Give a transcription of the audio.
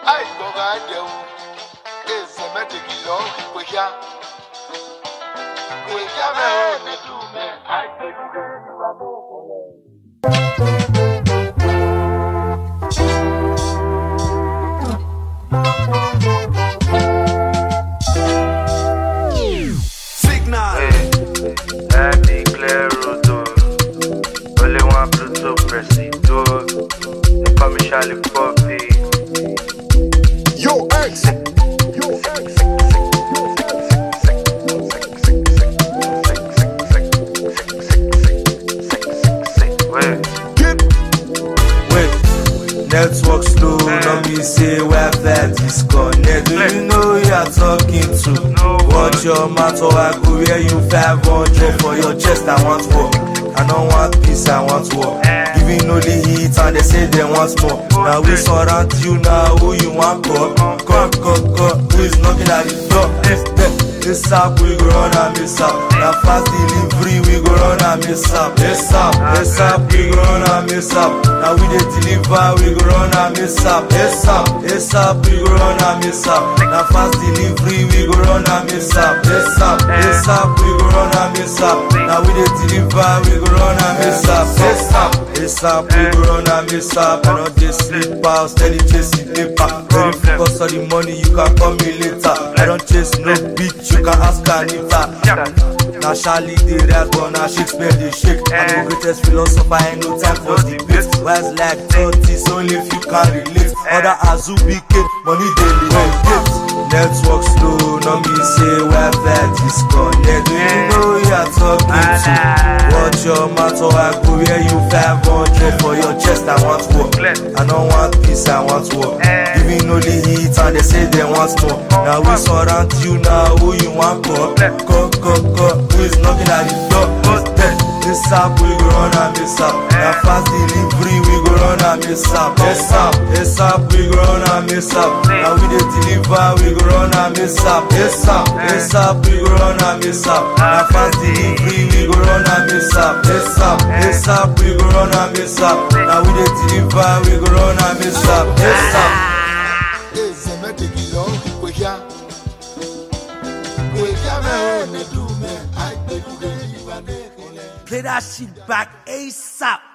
I go ahead you. It's a magic long with ya. With ya, man, the two men. I take Signal. Let me clear road. Only one Bluetooth press it door. They call me Charlie Poppy. Yo, X. Yo, X. Network slow, no me say where that disconnect. Do you know who you are talking to? Watch your mouth or I go where you 500 for your chest. I want war, I don't want peace, I want war. Giving only heat and they say they want more. Now we surround you, now who you want call? Who is knocking at the door? This up we go run and miss up. Now fast delivery we go run and miss up. This up we go run and miss up. Now we dey deliver we go run and miss up. This up we go run and miss up. Now fast delivery we go run and miss up. This up we go run and miss up. Now we dey deliver we go run and miss up. This up we go run and miss up. I don't just sleep out, steady chasing paper. Very focus on the money, you can call me later. I don't chase no bitch, you can ask Anita. Now Charlie the red one, now Shakespeare the shake. I'm the greatest philosopher, ain't no time for debate. Where's like 30s, only if you can relate. Other Azubike, money daily relate. Network slow, no me say where that disconnect. Do you know who you are talking to? Watch your mouth or I go where you 500 for your chest. I want war, I don't want peace, I want war. Giving only heat and they say they want more. Now we surround you, now who you want call? Who is knocking at the door? This up we go run and miss up. Now fast delivery we go run and miss up. This up we go run and miss up. Now we dey deliver we go run and miss up. This up we go run and miss up. Now fast delivery we go run and miss up. This up we go run and miss up. Now we dey deliver we go run and miss up. This up. It's a magic long with ya. With ya, man, the two men. I take Play that shit back ASAP.